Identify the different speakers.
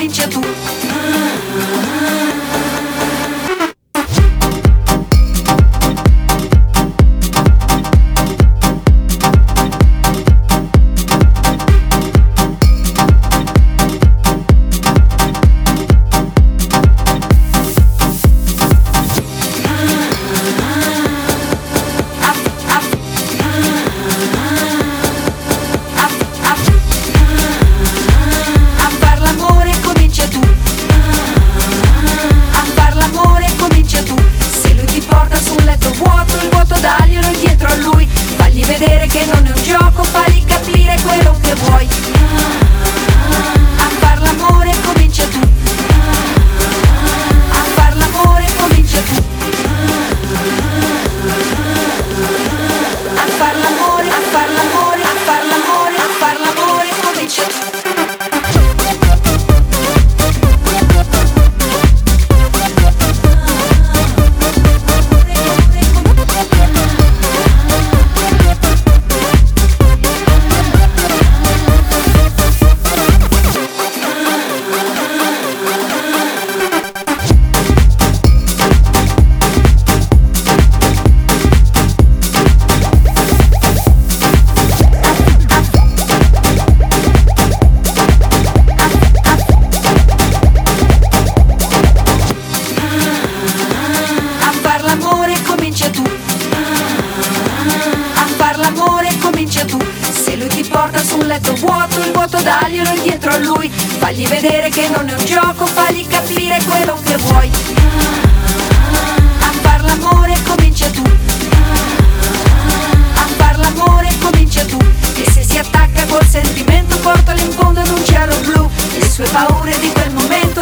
Speaker 1: comincia tu. Vedere che non è un gioco, fagli capire quello che vuoi. A far l'amore comincia tu. A far l'amore comincia tu. A far l'amore, a far l'amore, a far l'amore, a far l'amore comincia tu. Daglielo indietro a lui, fagli vedere che non è un gioco, fagli capire quello che vuoi. A far l'amore comincia tu. A far l'amore comincia tu. E se si attacca col sentimento, portalo in fondo ad un cielo blu. Le sue paure di quel momento